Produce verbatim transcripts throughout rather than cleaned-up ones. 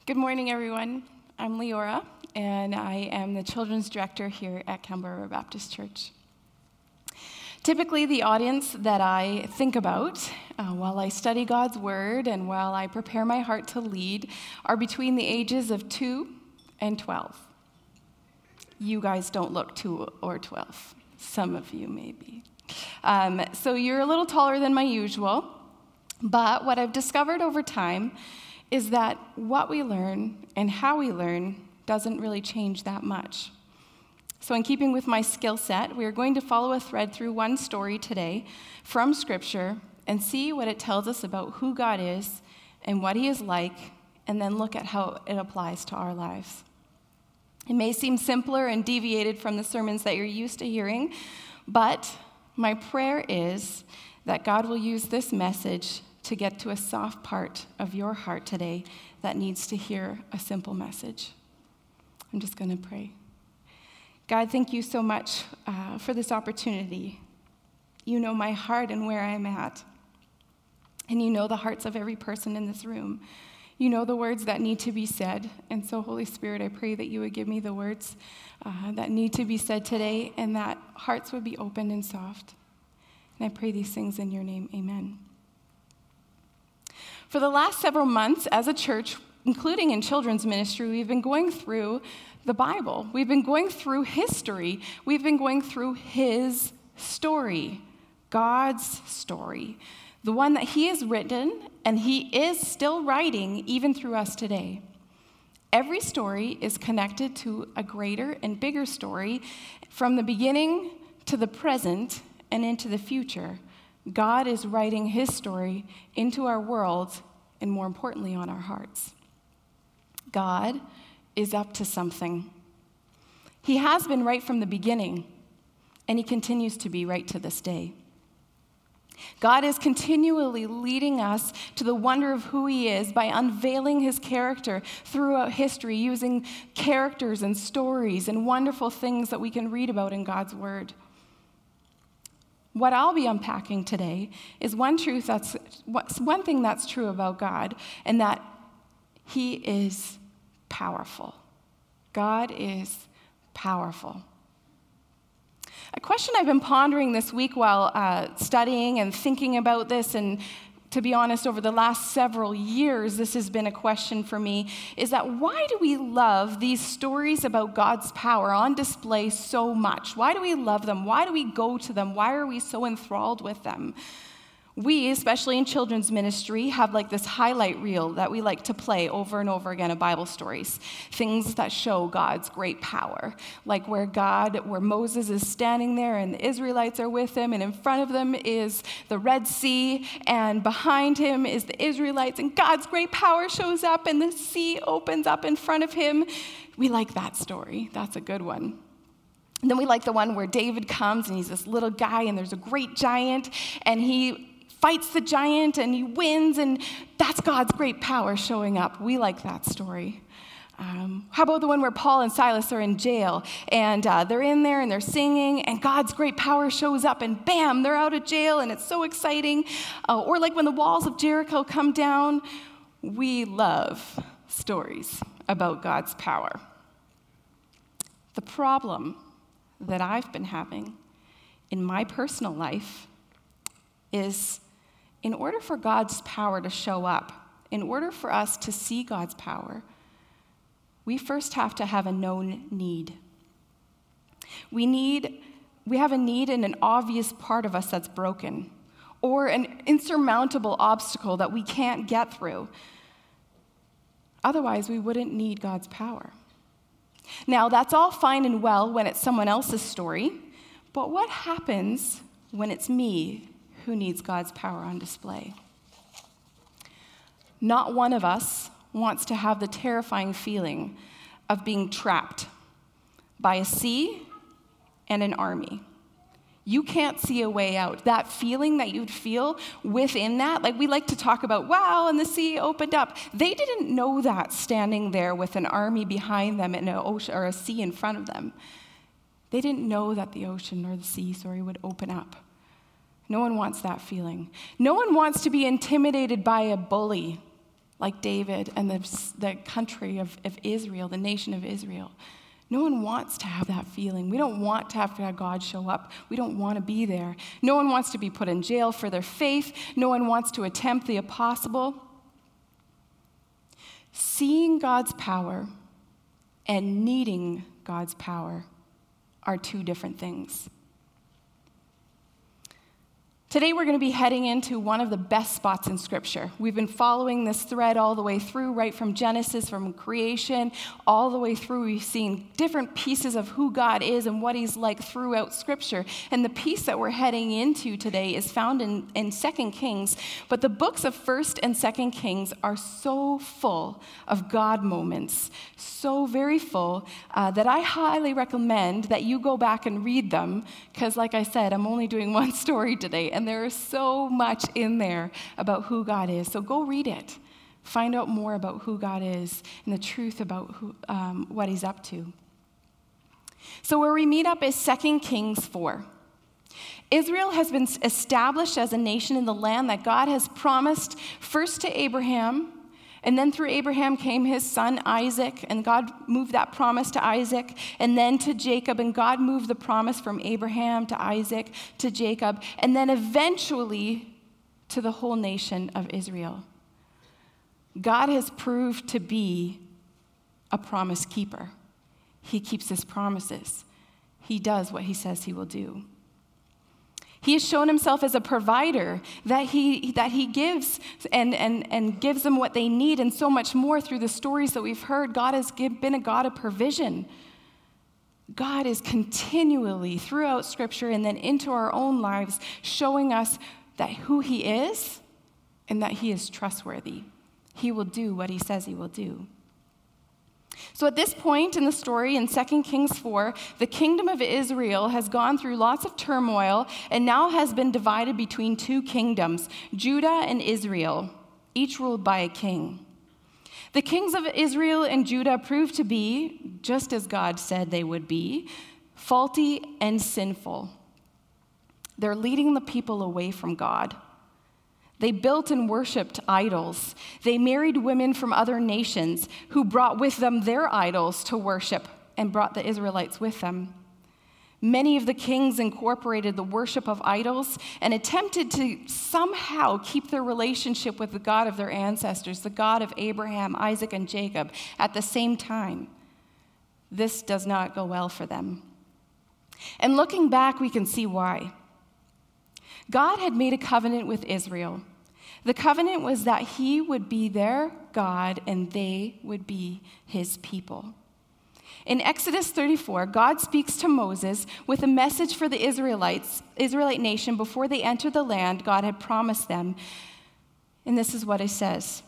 Good morning, everyone. I'm Leora, and I am the children's director here at Canberra Baptist Church. Typically, the audience that I think about uh, while I study God's Word and while I prepare my heart to lead are between the ages of two and twelve. You guys don't look two or twelve. Some of you maybe. Um, so you're a little taller than my usual, but what I've discovered over time is that what we learn and how we learn doesn't really change that much. So in keeping with my skill set, we are going to follow a thread through one story today from Scripture and see what it tells us about who God is and what He is like, and then look at how it applies to our lives. It may seem simpler and deviated from the sermons that you're used to hearing, but my prayer is that God will use this message to get to a soft part of your heart today that needs to hear a simple message. I'm just going to pray. God, thank you so much uh, for this opportunity. You know my heart and where I'm at. And you know the hearts of every person in this room. You know the words that need to be said. And so, Holy Spirit, I pray that you would give me the words uh, that need to be said today and that hearts would be open and soft. And I pray these things in your name. Amen. For the last several months as a church, including in children's ministry, we've been going through the Bible. We've been going through history. We've been going through His story, God's story, the one that He has written and He is still writing even through us today. Every story is connected to a greater and bigger story from the beginning to the present and into the future. God is writing His story into our world and, more importantly, on our hearts. God is up to something. He has been right from the beginning, and He continues to be right to this day. God is continually leading us to the wonder of who He is by unveiling His character throughout history, using characters and stories and wonderful things that we can read about in God's Word. What I'll be unpacking today is one truth that's one thing that's true about God, and that He is powerful. God is powerful. A question I've been pondering this week while uh, studying and thinking about this, and to be honest, over the last several years, this has been a question for me, is that why do we love these stories about God's power on display so much? Why do we love them? Why do we go to them? Why are we so enthralled with them? We, especially in children's ministry, have like this highlight reel that we like to play over and over again of Bible stories, things that show God's great power, like where God, where Moses is standing there and the Israelites are with him, and in front of them is the Red Sea, and behind him is the Israelites, and God's great power shows up, and the sea opens up in front of him. We like that story. That's a good one. And then we like the one where David comes, and he's this little guy, and there's a great giant, and he fights the giant and he wins, and that's God's great power showing up. We like that story. Um, how about the one where Paul and Silas are in jail, and uh, they're in there and they're singing, and God's great power shows up, and bam, they're out of jail, and it's so exciting. Uh, or like when the walls of Jericho come down. We love stories about God's power. The problem that I've been having in my personal life is, in order for God's power to show up, in order for us to see God's power, we first have to have a known need. We need, we have a need in an obvious part of us that's broken, or an insurmountable obstacle that we can't get through. Otherwise, we wouldn't need God's power. Now, that's all fine and well when it's someone else's story, but what happens when it's me who needs God's power on display? Not one of us wants to have the terrifying feeling of being trapped by a sea and an army. You can't see a way out. That feeling that you'd feel within that, like we like to talk about, wow, and the sea opened up. They didn't know that standing there with an army behind them and an ocean or a sea in front of them. They didn't know that the ocean or the sea, sorry, would open up. No one wants that feeling. No one wants to be intimidated by a bully like David and the, the country of, of Israel, the nation of Israel. No one wants to have that feeling. We don't want to have to have God show up. We don't want to be there. No one wants to be put in jail for their faith. No one wants to attempt the impossible. Seeing God's power and needing God's power are two different things. Today we're going to be heading into one of the best spots in Scripture. We've been following this thread all the way through, right from Genesis, from creation, all the way through. We've seen different pieces of who God is and what he's like throughout Scripture. And the piece that we're heading into today is found in, in Second Kings. But the books of First and Second Kings are so full of God moments, so very full, uh, that I highly recommend that you go back and read them. Because like I said, I'm only doing one story today. And there is so much in there about who God is. So go read it. Find out more about who God is and the truth about who, um, what he's up to. So where we meet up is Second Kings four. Israel has been established as a nation in the land that God has promised first to Abraham, and then through Abraham came his son Isaac, and God moved that promise to Isaac, and then to Jacob, and God moved the promise from Abraham to Isaac to Jacob, and then eventually to the whole nation of Israel. God has proved to be a promise keeper. He keeps his promises. He does what he says he will do. He has shown himself as a provider, that he that he gives and, and, and gives them what they need, and so much more through the stories that we've heard. God has been a God of provision. God is continually throughout Scripture and then into our own lives showing us that who he is and that he is trustworthy. He will do what he says he will do. So at this point in the story in Second Kings four, the kingdom of Israel has gone through lots of turmoil and now has been divided between two kingdoms, Judah and Israel, each ruled by a king. The kings of Israel and Judah proved to be, just as God said they would be, faulty and sinful. They're leading the people away from God. They built and worshiped idols. They married women from other nations who brought with them their idols to worship and brought the Israelites with them. Many of the kings incorporated the worship of idols and attempted to somehow keep their relationship with the God of their ancestors, the God of Abraham, Isaac, and Jacob, at the same time. This does not go well for them. And looking back, we can see why. God had made a covenant with Israel. The covenant was that he would be their God and they would be his people. In Exodus thirty-four, God speaks to Moses with a message for the Israelites, Israelite nation before they entered the land God had promised them. And this is what it says.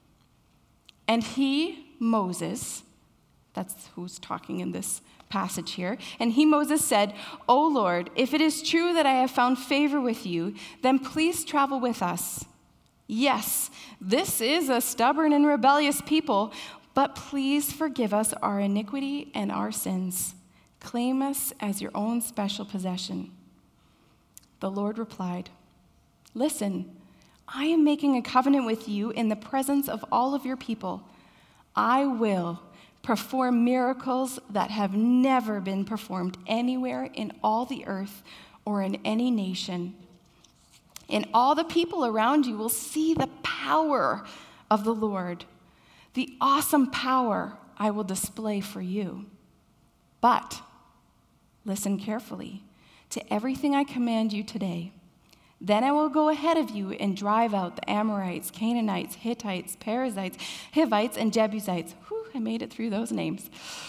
And he, Moses, that's who's talking in this passage here. And he, Moses, said, "O Lord, if it is true that I have found favor with you, then please travel with us. Yes, this is a stubborn and rebellious people, but please forgive us our iniquity and our sins. Claim us as your own special possession." The Lord replied, "Listen, I am making a covenant with you in the presence of all of your people. I will perform miracles that have never been performed anywhere in all the earth or in any nation. And all the people around you will see the power of the Lord, the awesome power I will display for you. But listen carefully to everything I command you today. Then I will go ahead of you and drive out the Amorites, Canaanites, Hittites, Perizzites, Hivites, and Jebusites." Whew, I made it through those names.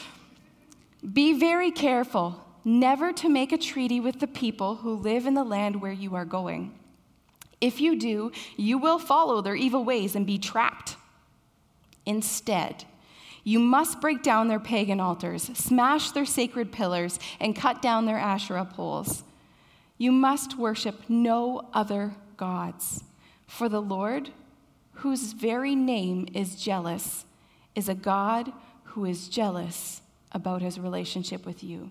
"Be very careful never to make a treaty with the people who live in the land where you are going. If you do, you will follow their evil ways and be trapped. Instead, you must break down their pagan altars, smash their sacred pillars, and cut down their Asherah poles. You must worship no other gods, for the Lord, whose very name is jealous, is a God who is jealous about his relationship with you."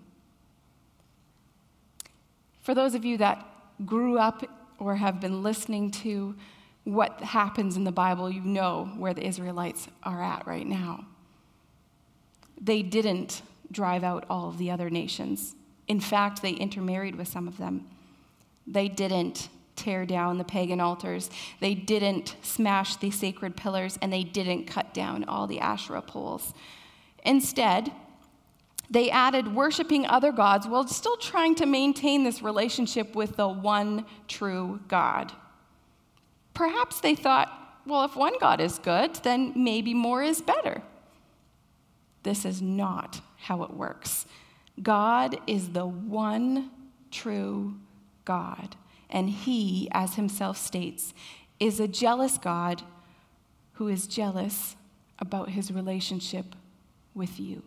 For those of you that grew up or have been listening to what happens in the Bible, you know where the Israelites are at right now. They didn't drive out all of the other nations. In fact, they intermarried with some of them. They didn't tear down the pagan altars. They didn't smash the sacred pillars, and they didn't cut down all the Asherah poles. Instead, they added worshiping other gods while still trying to maintain this relationship with the one true God. Perhaps they thought, well, if one God is good, then maybe more is better. This is not how it works. God is the one true God, and he, as himself states, is a jealous God who is jealous about his relationship with you.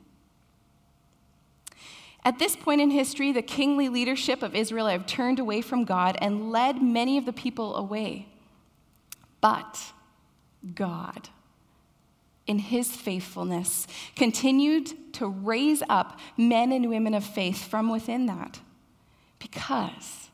At this point in history, the kingly leadership of Israel have turned away from God and led many of the people away. But God, in his faithfulness, continued to raise up men and women of faith from within that, because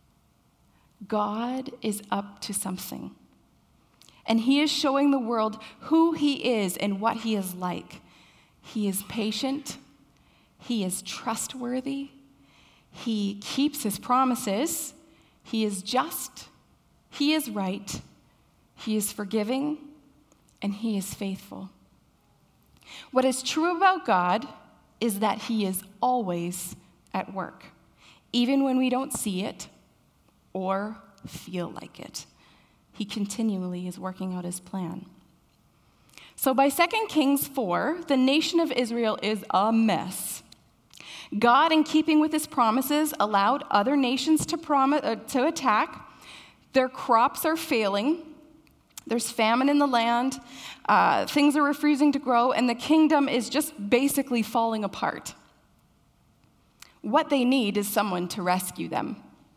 God is up to something. And he is showing the world who he is and what he is like. He is patient. He is trustworthy. He keeps his promises. He is just. He is right. He is forgiving. And he is faithful. What is true about God is that he is always at work, even when we don't see it or feel like it. He continually is working out his plan. So by Second Kings four, the nation of Israel is a mess. God, in keeping with his promises, allowed other nations to, prom- uh, to attack. Their crops are failing. There's famine in the land. Uh, things are refusing to grow, and the kingdom is just basically falling apart. What they need is someone to rescue them.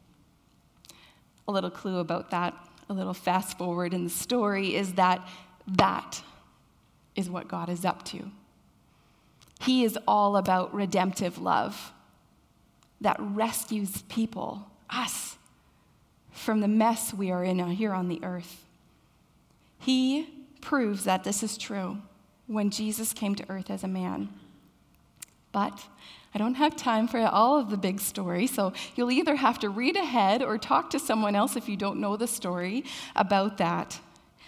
A little clue about that, a little fast forward in the story, is that that is what God is up to. He is all about redemptive love that rescues people, us, from the mess we are in here on the earth. He proves that this is true when Jesus came to earth as a man. But I don't have time for all of the big story, so you'll either have to read ahead or talk to someone else if you don't know the story about that.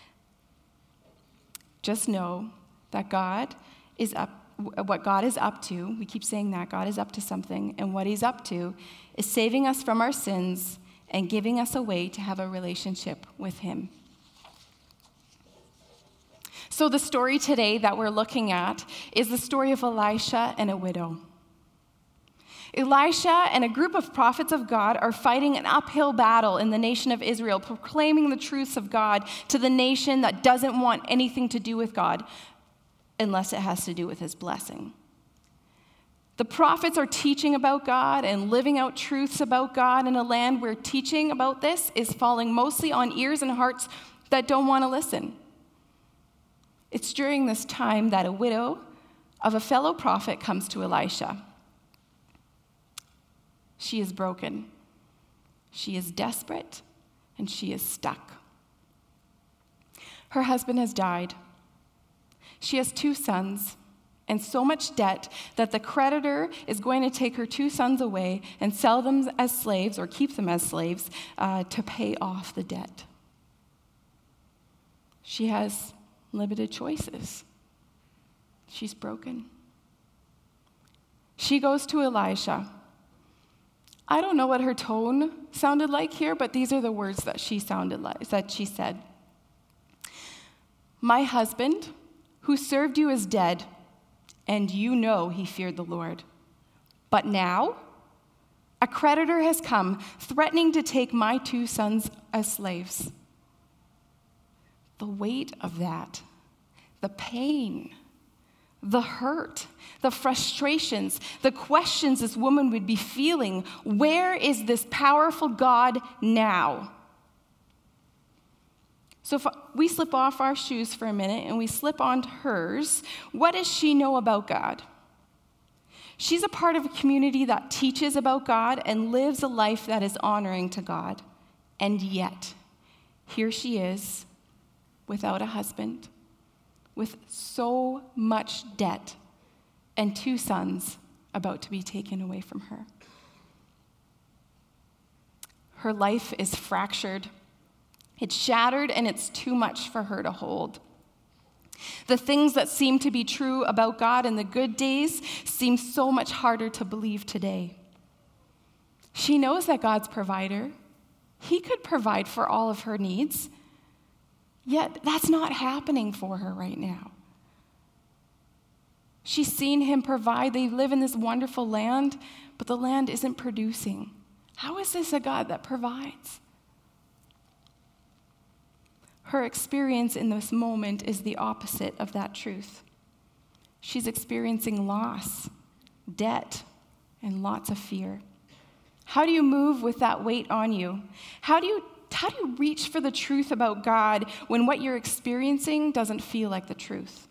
Just know that God is up, what God is up to, we keep saying that, God is up to something, and what he's up to is saving us from our sins and giving us a way to have a relationship with him. So the story today that we're looking at is the story of Elisha and a widow. Elisha and a group of prophets of God are fighting an uphill battle in the nation of Israel, proclaiming the truths of God to the nation that doesn't want anything to do with God unless it has to do with his blessing. The prophets are teaching about God and living out truths about God in a land where teaching about this is falling mostly on ears and hearts that don't want to listen. It's during this time that a widow of a fellow prophet comes to Elisha. She is broken. She is desperate, and she is stuck. Her husband has died. She has two sons and so much debt that the creditor is going to take her two sons away and sell them as slaves or keep them as slaves uh, to pay off the debt. She has limited choices. She's broken. She goes to Elisha. I don't know what her tone sounded like here, but these are the words that she sounded like, that she said. My husband, who served you, is dead, and you know he feared the Lord. But now, a creditor has come, threatening to take my two sons as slaves. The weight of that, the pain, the hurt, the frustrations, the questions this woman would be feeling. Where is this powerful God now? So if we slip off our shoes for a minute and we slip on hers, what does she know about God? She's a part of a community that teaches about God and lives a life that is honoring to God. And yet, here she is, without a husband, with so much debt, and two sons about to be taken away from her. Her life is fractured. It's shattered, and it's too much for her to hold. The things that seem to be true about God in the good days seem so much harder to believe today. She knows that God's provider. He could provide for all of her needs, yet that's not happening for her right now. She's seen him provide. They live in this wonderful land, but the land isn't producing. How is this a God that provides? Her experience in this moment is the opposite of that truth. She's experiencing loss, debt, and lots of fear. How do you move with that weight on you? How do you, how do you reach for the truth about God when what you're experiencing doesn't feel like the truth?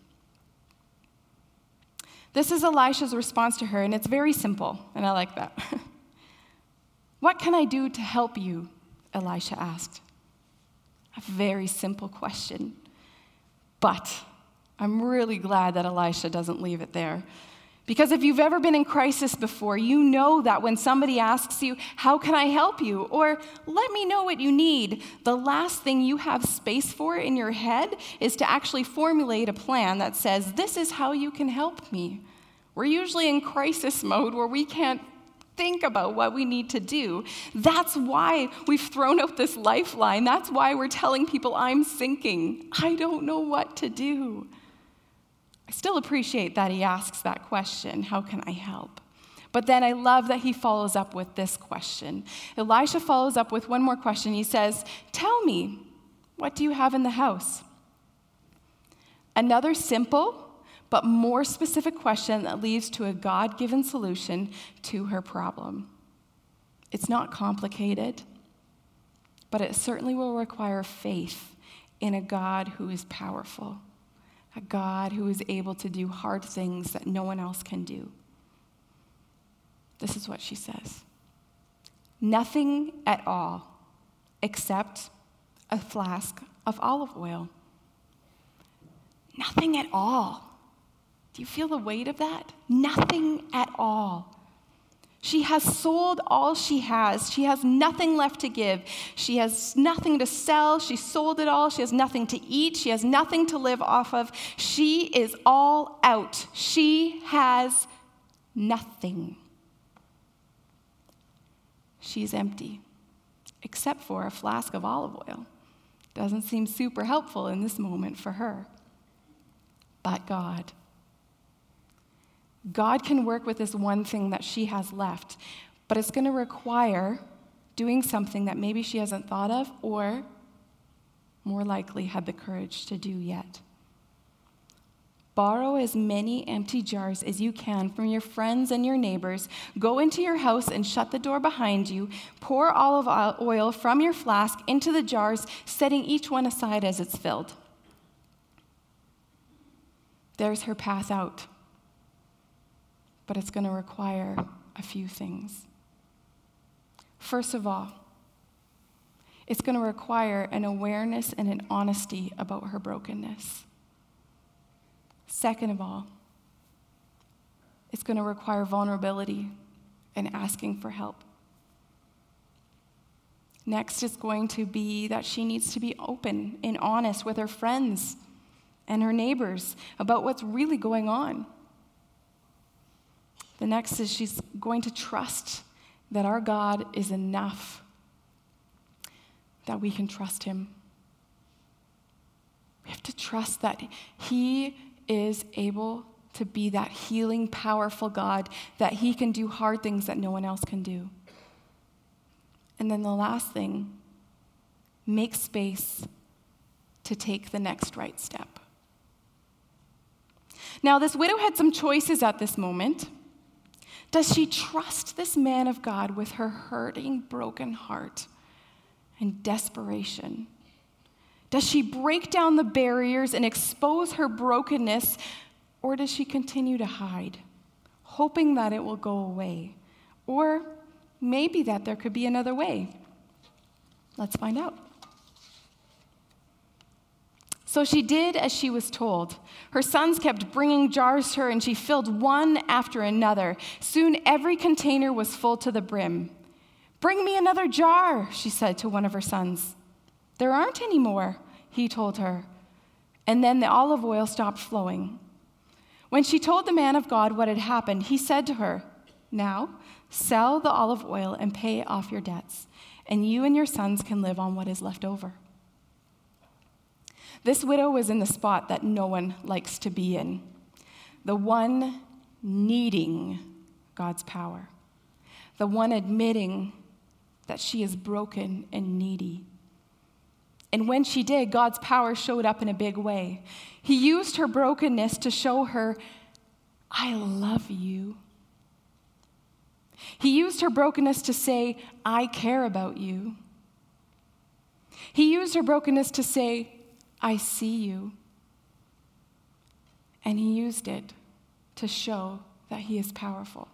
This is Elisha's response to her, and it's very simple, and I like that. What can I do to help you? Elisha asked. A very simple question. But I'm really glad that Elisha doesn't leave it there. Because if you've ever been in crisis before, you know that when somebody asks you, how can I help you? Or let me know what you need, the last thing you have space for in your head is to actually formulate a plan that says, this is how you can help me. We're usually in crisis mode where we can't think about what we need to do. That's why we've thrown out this lifeline. That's why we're telling people, I'm sinking. I don't know what to do. I still appreciate that he asks that question, how can I help? But then I love that he follows up with this question. Elisha follows up with one more question. He says, tell me, what do you have in the house? Another simple but more specific question that leads to a God-given solution to her problem. It's not complicated, but it certainly will require faith in a God who is powerful, a God who is able to do hard things that no one else can do. This is what she says. Nothing at all except a flask of olive oil. Nothing at all. Do you feel the weight of that? Nothing at all. She has sold all she has. She has nothing left to give. She has nothing to sell. She sold it all. She has nothing to eat. She has nothing to live off of. She is all out. She has nothing. She's empty, except for a flask of olive oil. Doesn't seem super helpful in this moment for her. But God. God can work with this one thing that she has left, but it's going to require doing something that maybe she hasn't thought of or more likely had the courage to do yet. Borrow as many empty jars as you can from your friends and your neighbors. Go into your house and shut the door behind you. Pour olive oil from your flask into the jars, setting each one aside as it's filled. There's her path out. But it's going to require a few things. First of all, it's going to require an awareness and an honesty about her brokenness. Second of all, it's going to require vulnerability and asking for help. Next is going to be that she needs to be open and honest with her friends and her neighbors about what's really going on. The next is she's going to trust that our God is enough, that we can trust him. We have to trust that he is able to be that healing, powerful God, that he can do hard things that no one else can do. And then the last thing, make space to take the next right step. Now, this widow had some choices at this moment. Does she trust this man of God with her hurting, broken heart and desperation? Does she break down the barriers and expose her brokenness, or does she continue to hide, hoping that it will go away? Or maybe that there could be another way. Let's find out. So she did as she was told. Her sons kept bringing jars to her, and she filled one after another. Soon every container was full to the brim. "Bring me another jar," she said to one of her sons. "There aren't any more," he told her. And then the olive oil stopped flowing. When she told the man of God what had happened, he said to her, "Now, sell the olive oil and pay off your debts, and you and your sons can live on what is left over." This widow was in the spot that no one likes to be in, the one needing God's power, the one admitting that she is broken and needy. And when she did, God's power showed up in a big way. He used her brokenness to show her, "I love you." He used her brokenness to say, "I care about you." He used her brokenness to say, "I see you." And he used it to show that he is powerful.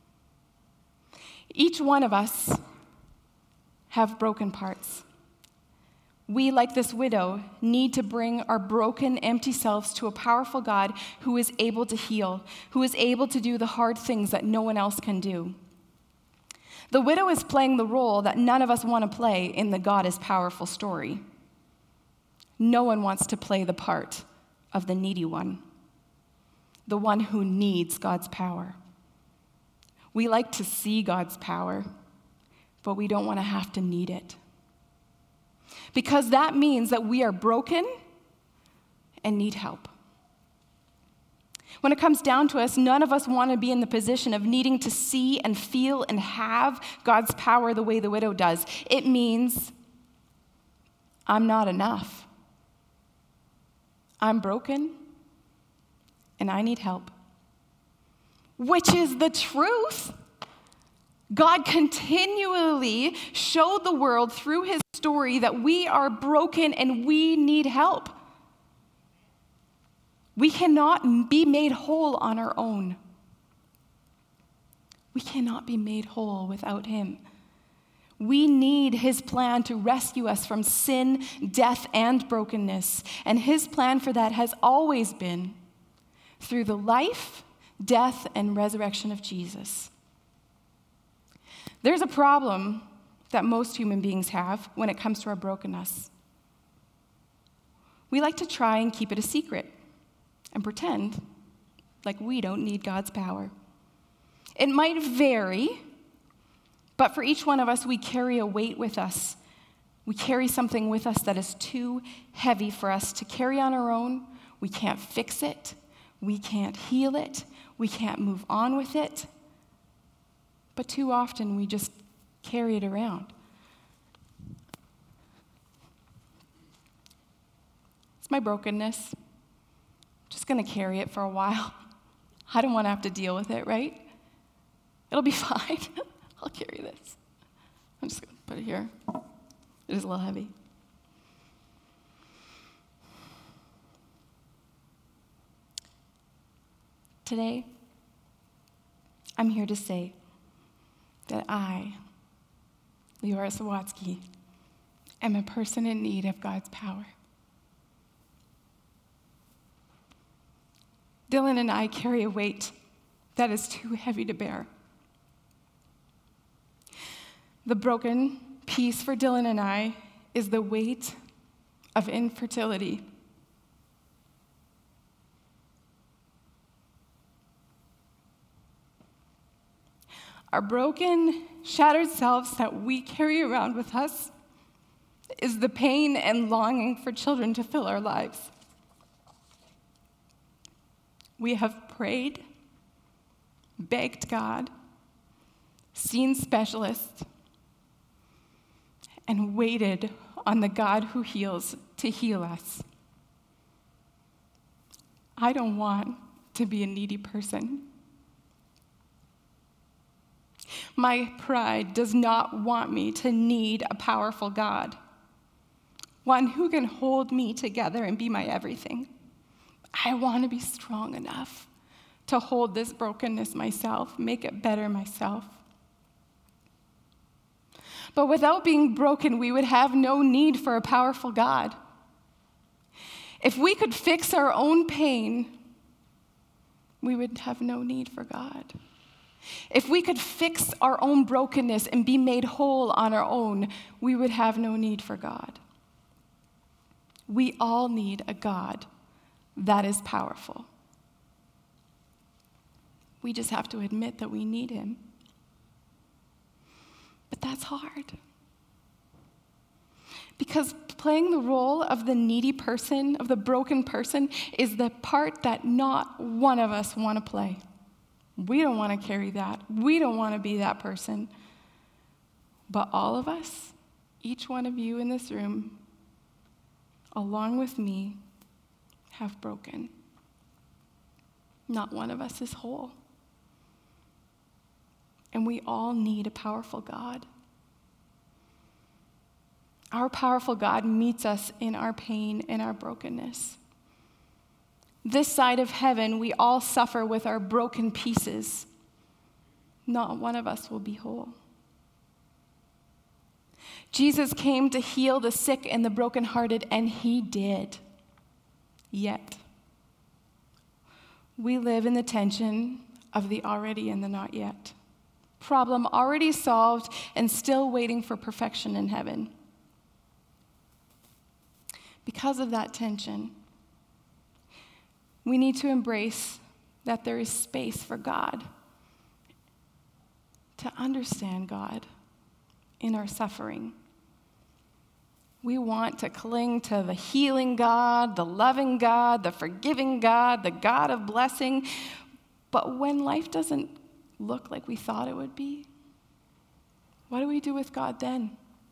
Each one of us have broken parts. We, like this widow, need to bring our broken, empty selves to a powerful God who is able to heal, who is able to do the hard things that no one else can do. The widow is playing the role that none of us want to play in the God is powerful story. No one wants to play the part of the needy one, the one who needs God's power. We like to see God's power, but we don't want to have to need it. Because that means that we are broken and need help. When it comes down to us, none of us want to be in the position of needing to see and feel and have God's power the way the widow does. It means I'm not enough. I'm broken and I need help. Which is the truth. God continually showed the world through his story that we are broken and we need help. We cannot be made whole on our own. We cannot be made whole without him. We need his plan to rescue us from sin, death, and brokenness. And his plan for that has always been through the life, death, and resurrection of Jesus. There's a problem that most human beings have when it comes to our brokenness. We like to try and keep it a secret and pretend like we don't need God's power. It might vary, but for each one of us, we carry a weight with us. We carry something with us that is too heavy for us to carry on our own. We can't fix it. We can't heal it. We can't move on with it. But too often, we just carry it around. It's my brokenness. I'm just going to carry it for a while. I don't want to have to deal with it, right? It'll be fine. I'll carry this. I'm just going to put it here. It is a little heavy. Today, I'm here to say that I, Leora Sawatsky, am a person in need of God's power. Dylan and I carry a weight that is too heavy to bear. The broken piece for Dylan and I is the weight of infertility. Our broken, shattered selves that we carry around with us is the pain and longing for children to fill our lives. We have prayed, begged God, seen specialists, and waited on the God who heals to heal us. I don't want to be a needy person. My pride does not want me to need a powerful God, one who can hold me together and be my everything. I want to be strong enough to hold this brokenness myself, make it better myself. But without being broken, we would have no need for a powerful God. If we could fix our own pain, we would have no need for God. If we could fix our own brokenness and be made whole on our own, we would have no need for God. We all need a God that is powerful. We just have to admit that we need him. But that's hard. Because playing the role of the needy person, of the broken person, is the part that not one of us want to play. We don't want to carry that. We don't want to be that person. But all of us, each one of you in this room, along with me, have broken. Not one of us is whole. And we all need a powerful God. Our powerful God meets us in our pain and our brokenness. This side of heaven, we all suffer with our broken pieces. Not one of us will be whole. Jesus came to heal the sick and the brokenhearted, and he did. Yet, we live in the tension of the already and the not yet. Problem already solved and still waiting for perfection in heaven. Because of that tension, we need to embrace that there is space for God, to understand God in our suffering. We want to cling to the healing God, the loving God, the forgiving God, the God of blessing. But when life doesn't look like we thought it would be, what do we do with God then?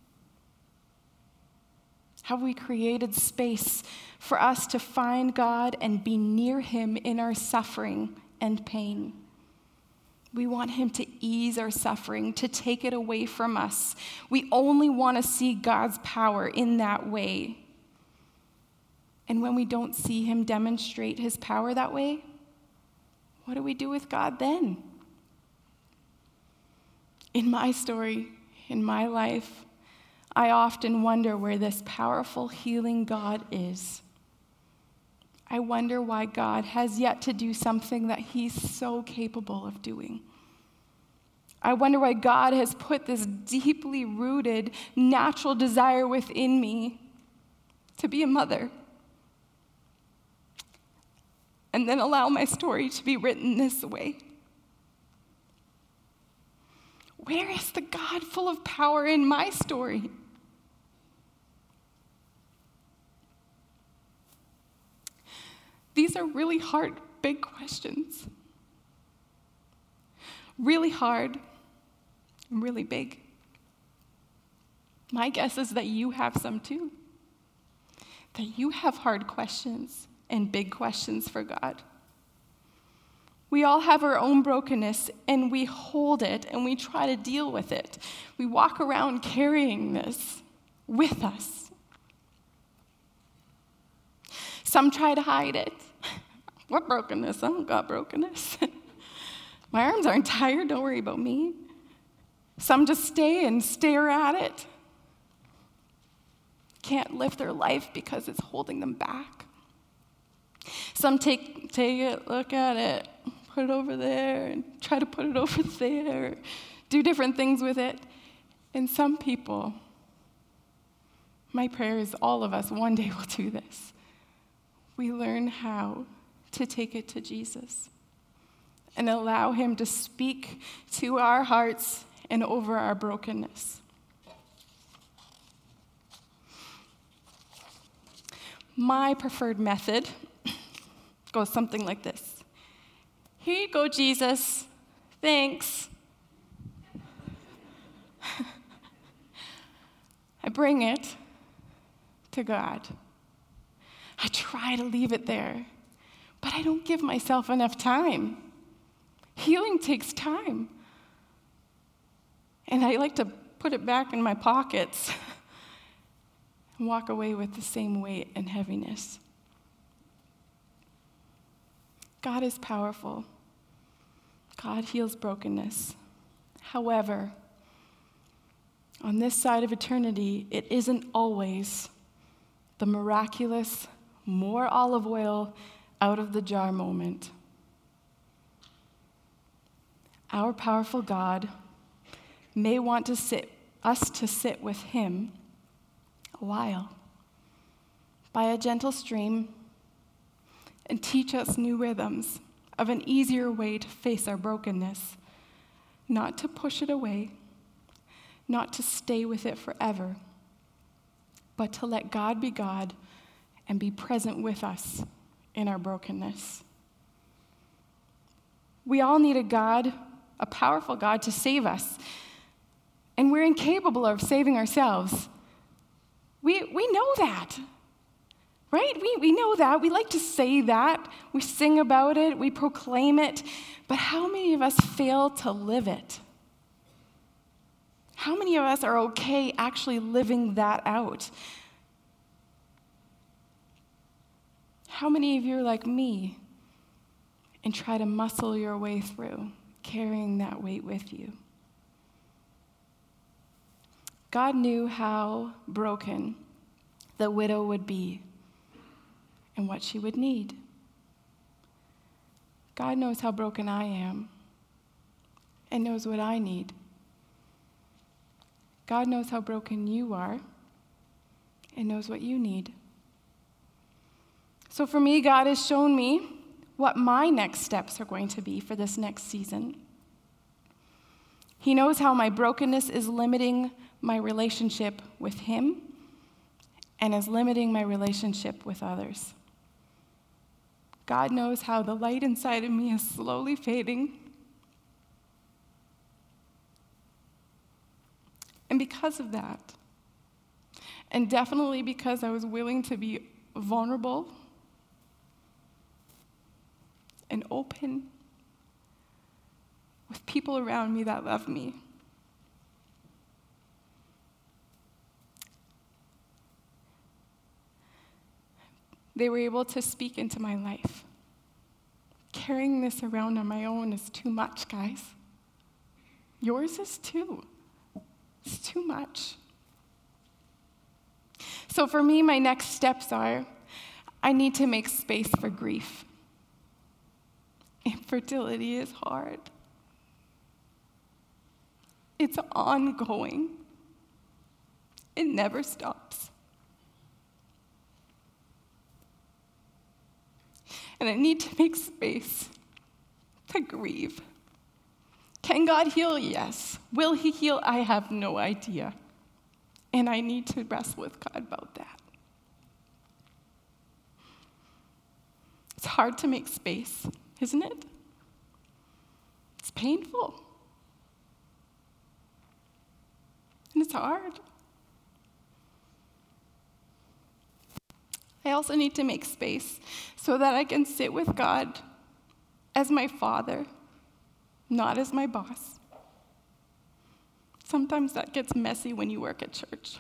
Have we created space for us to find God and be near him in our suffering and pain? We want him to ease our suffering, to take it away from us. We only want to see God's power in that way. And when we don't see him demonstrate his power that way, what do we do with God then? In my story, in my life, I often wonder where this powerful, healing God is. I wonder why God has yet to do something that he's so capable of doing. I wonder why God has put this deeply rooted, natural desire within me to be a mother, and then allow my story to be written this way. Where is the God full of power in my story? These are really hard, big questions. Really hard and really big. My guess is that you have some too. That you have hard questions and big questions for God. We all have our own brokenness, and we hold it and we try to deal with it. We walk around carrying this with us. Some try to hide it. What brokenness? I don't got brokenness. My arms aren't tired. Don't worry about me. Some just stay and stare at it. Can't live their life because it's holding them back. Some take, take it, look at it, put it over there, and try to put it over there, do different things with it. And some people, my prayer is all of us one day will do this. We learn how to take it to Jesus and allow him to speak to our hearts and over our brokenness. My preferred method goes something like this. Here you go, Jesus. Thanks. I bring it to God. I try to leave it there, but I don't give myself enough time. Healing takes time. And I like to put it back in my pockets and walk away with the same weight and heaviness. God is powerful. God heals brokenness. However, on this side of eternity, it isn't always the miraculous, more olive oil out of the jar moment. Our powerful God may want to sit us to sit with him a while by a gentle stream and teach us new rhythms of an easier way to face our brokenness, not to push it away, not to stay with it forever, but to let God be God and be present with us in our brokenness. We all need a God, a powerful God, to save us. And we're incapable of saving ourselves. We, we know that, right? We, we know that. We like to say that. We sing about it. We proclaim it. But how many of us fail to live it? How many of us are okay actually living that out? How many of you are like me and try to muscle your way through, carrying that weight with you? God knew how broken the widow would be and what she would need. God knows how broken I am and knows what I need. God knows how broken you are and knows what you need. So for me, God has shown me what my next steps are going to be for this next season. He knows how my brokenness is limiting my relationship with him and is limiting my relationship with others. God knows how the light inside of me is slowly fading. And because of that, and definitely because I was willing to be vulnerable and open with people around me that love me, they were able to speak into my life. Carrying this around on my own is too much, guys. Yours is too. It's too much. So for me, my next steps are, I need to make space for grief. Infertility is hard. It's ongoing. It never stops. And I need to make space to grieve. Can God heal? Yes. Will he heal? I have no idea. And I need to wrestle with God about that. It's hard to make space, isn't it? It's painful. And it's hard. I also need to make space so that I can sit with God as my Father, not as my boss. Sometimes that gets messy when you work at church.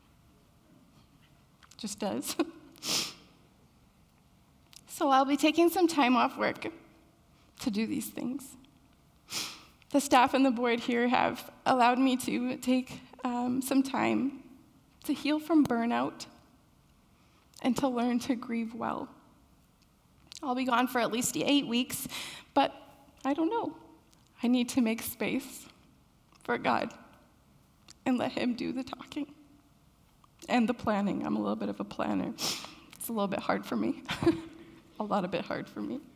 Just does. So I'll be taking some time off work to do these things. The staff and the board here have allowed me to take um, some time to heal from burnout and to learn to grieve well. I'll be gone for at least eight weeks, but I don't know. I need to make space for God and let him do the talking and the planning. I'm a little bit of a planner. It's a little bit hard for me. A lot of bit hard for me.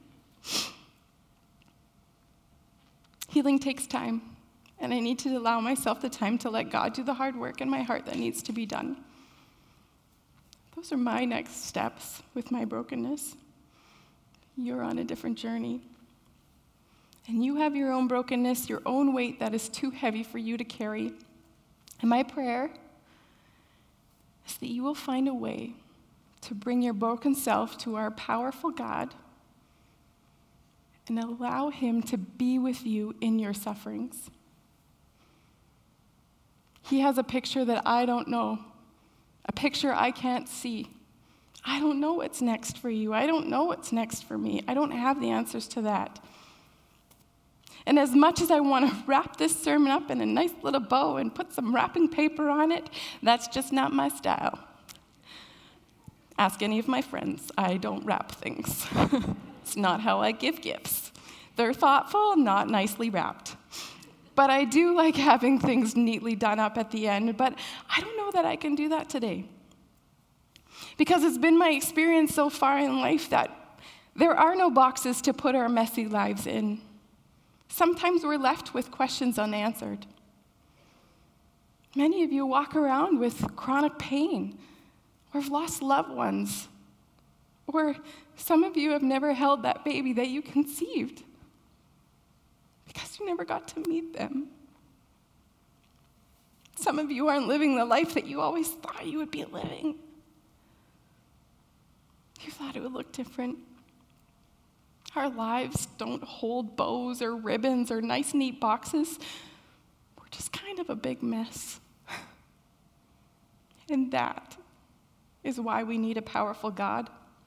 Healing takes time, and I need to allow myself the time to let God do the hard work in my heart that needs to be done. Those are my next steps with my brokenness. You're on a different journey. And you have your own brokenness, your own weight that is too heavy for you to carry. And my prayer is that you will find a way to bring your broken self to our powerful God and allow him to be with you in your sufferings. He has a picture that I don't know, a picture I can't see. I don't know what's next for you. I don't know what's next for me. I don't have the answers to that. And as much as I want to wrap this sermon up in a nice little bow and put some wrapping paper on it, that's just not my style. Ask any of my friends. I don't wrap things. It's not how I give gifts. They're thoughtful, not nicely wrapped. But I do like having things neatly done up at the end, but I don't know that I can do that today. Because it's been my experience so far in life that there are no boxes to put our messy lives in. Sometimes we're left with questions unanswered. Many of you walk around with chronic pain, or have lost loved ones, or some of you have never held that baby that you conceived because you never got to meet them. Some of you aren't living the life that you always thought you would be living. You thought it would look different. Our lives don't hold bows or ribbons or nice, neat boxes. We're just kind of a big mess. And that is why we need a powerful God.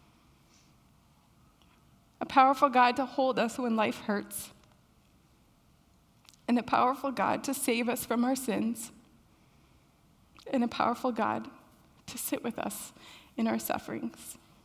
A powerful God to hold us when life hurts. And a powerful God to save us from our sins. And a powerful God to sit with us in our sufferings.